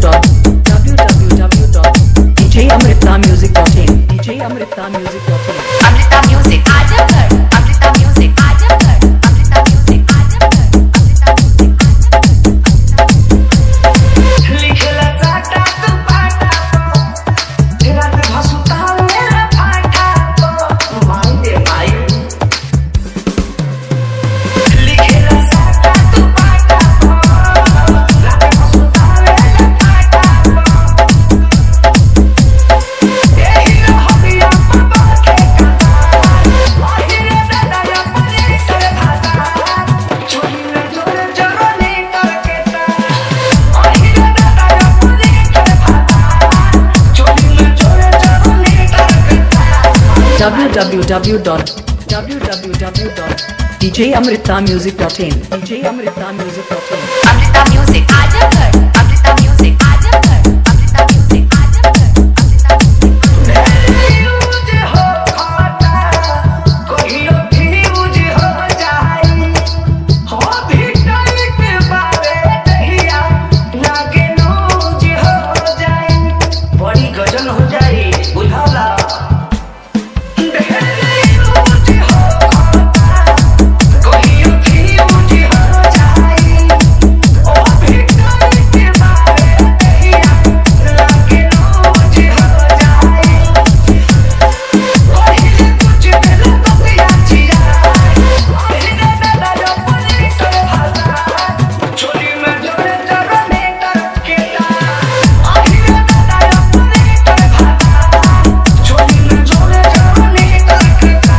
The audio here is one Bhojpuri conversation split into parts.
www.djamritamusic.in djamritamusic.in Amrita music Azamgarh Amrita music Azamgarh Amrita music Azamgarh Amrita music लिखला साटा तू पाटा रात भसुता मेरा फाटा माई दे माई लिखला साटा तू पाटा रात भसुता मेरा फाटा एही रहबिया बाबा के कथा माहिरे दादा परे करे भाता चोरी में जोरे जरने करके ता माहिरे दादा परे करे भाता चोरी में जोरे जरने करके ता www.djamritamusic.in djamritamusic.in Amrita music Azamgarh Amrita music Azamgarh Amrita music Azamgarh Amrita music यूज हो खाता कहियो फ्यूज हो जाई हो भी टाइम के बारे दहिया लागे नूज हो जाई बड़ी गजन हो जाई बुझाला यूज हो खाता कहियो फ्यूज हो जाई हो भी टाइम के बारे दहिया लागे नूज हो जाई पहिले कुछ बेला कपिया छिया पहिले दादा जो पहिले करे भाता चोली में जोरे जरने करके ता पहिले दादा जो पहिले करे भाता चोली में जोरे जरने करके ता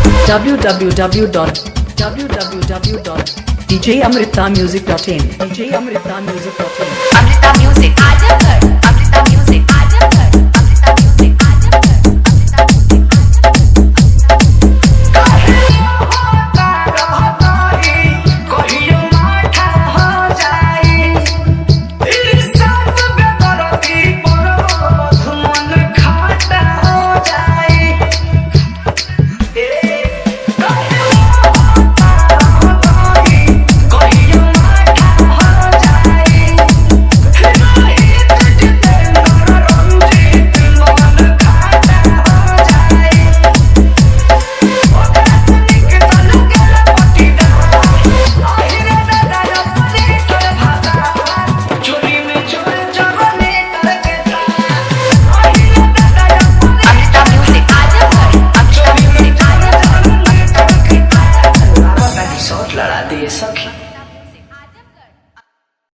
www.djamritamusic.in djamritamusic.in Amrita music Azamgarh Amrita music Azamgarh Amrita music Azamgarh Amrita music काहे होता रहता ही कहियो माठा हो जाई इरसात बेदरदी परो मन खाटा हो जाई काहे होता रहता ही कहियो माठा हो जाई नहीं तुझते रंजीत मन खाटा हो जाई ओकरा सनिक तनु गेला पटीदा आहिरे दादा जो परे करे भाता चोरी में चोर जरने करके ता आहिरे दादा जो परे Amrita music Azamgarh Amrita music Azamgarh shot लड़ा दिए सखी।